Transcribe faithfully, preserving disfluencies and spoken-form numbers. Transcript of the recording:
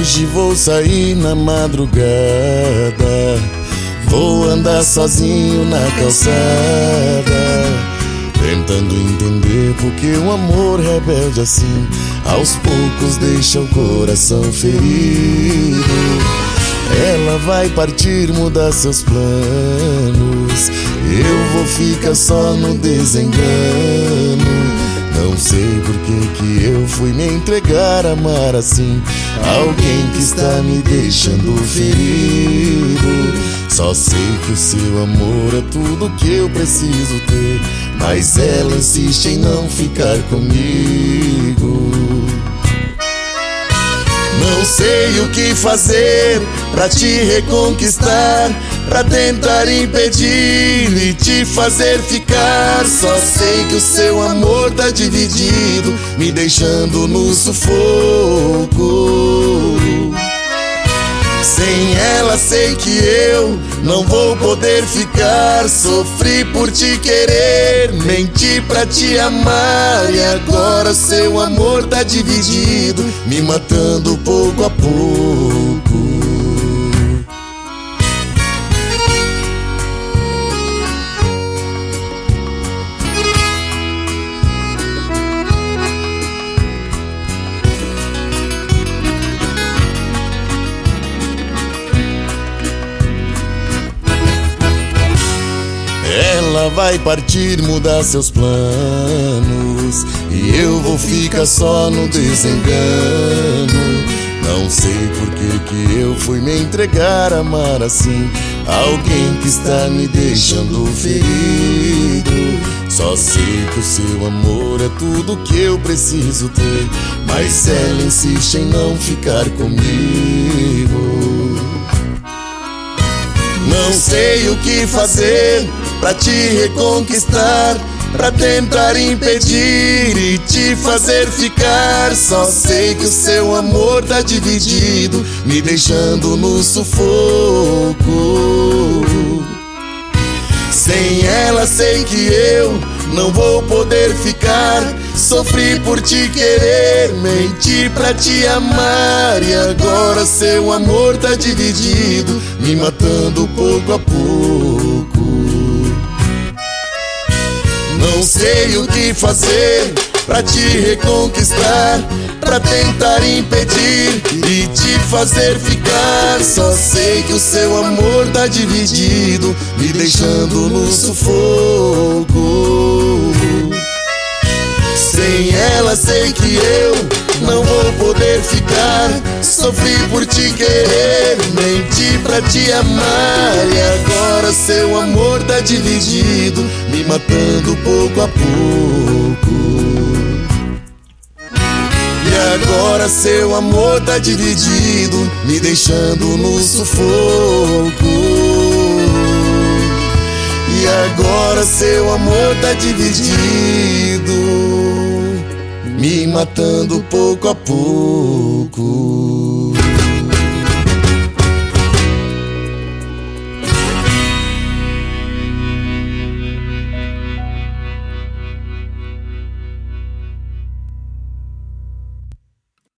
Hoje vou sair na madrugada, vou andar sozinho na calçada, tentando entender porque o amor rebelde assim aos poucos deixa o coração ferido. Ela vai partir, mudar seus planos, eu vou ficar só no desengano. Não sei por que que eu fui me entregar, amar assim alguém que está me deixando ferido. Só sei que o seu amor é tudo que eu preciso ter, mas ela insiste em não ficar comigo. Não sei o que fazer pra te reconquistar, pra tentar impedir e te fazer ficar. Só sei que o seu amor tá dividido, me deixando no sufoco. Sem ela sei que eu não vou poder ficar. Sofri por te querer, menti pra te amar, e agora seu amor tá dividido, me matando pouco a pouco. Ela vai partir, mudar seus planos, e eu vou ficar só no desengano. Não sei por que que eu fui me entregar, amar assim alguém que está me deixando ferido. Só sei que o seu amor é tudo que eu preciso ter, mas ela insiste em não ficar comigo. Não sei o que fazer pra te reconquistar, pra tentar impedir e te fazer ficar. Só sei que o seu amor tá dividido, me deixando no sufoco. Sem ela sei que eu não vou poder ficar. Sofri por te querer, menti pra te amar, e agora seu amor tá dividido, me matando pouco a pouco. Não sei o que fazer pra te reconquistar, pra tentar impedir e te fazer ficar. Só sei que o seu amor tá dividido, me deixando no sufoco. Sem ela sei que eu não vou poder ficar. Sofri por te querer, menti pra te amar, e agora seu amor tá dividido, me matando pouco a pouco. E agora seu amor tá dividido, me deixando no sufoco. E agora seu amor tá dividido, me matando pouco a pouco.